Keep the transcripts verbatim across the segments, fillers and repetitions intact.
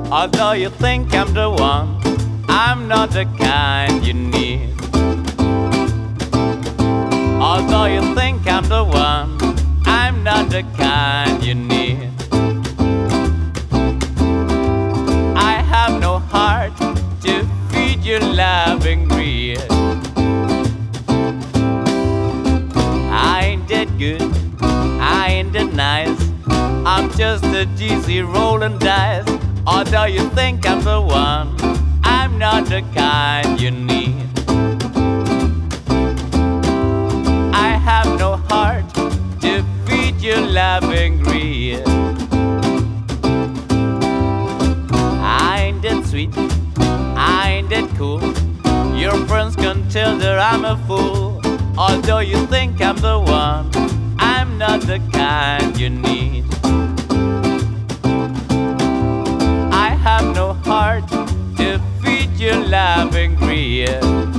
Although you think I'm the one, I'm not the kind you need. Although you think I'm the one, I'm not the kind you need. I have no heart to feed your love and greed. I ain't that good, I ain't that nice, I'm just a dizzy rolling dice. Although you think I'm the one, I'm not the kind you need. I have no heart to feed your love and greed. I ain't that sweet, I ain't that cool, your friends can tell that I'm a fool. Although you think I'm the one, I'm not the kind you need. I have no heart to feed your love and greed.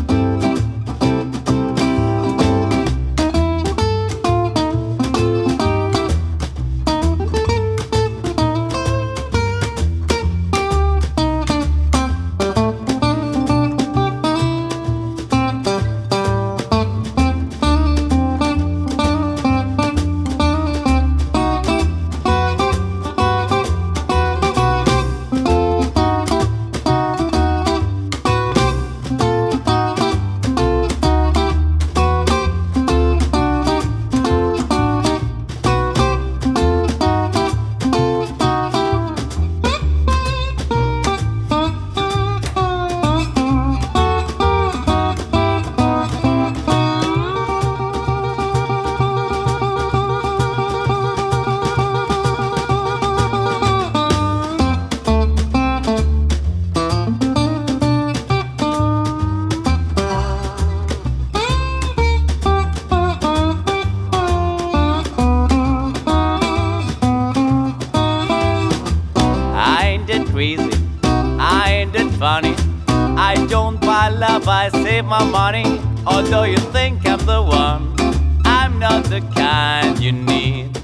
Crazy, I ain't that funny, I don't buy love, I save my money. Although you think I'm the one, I'm not the kind you need.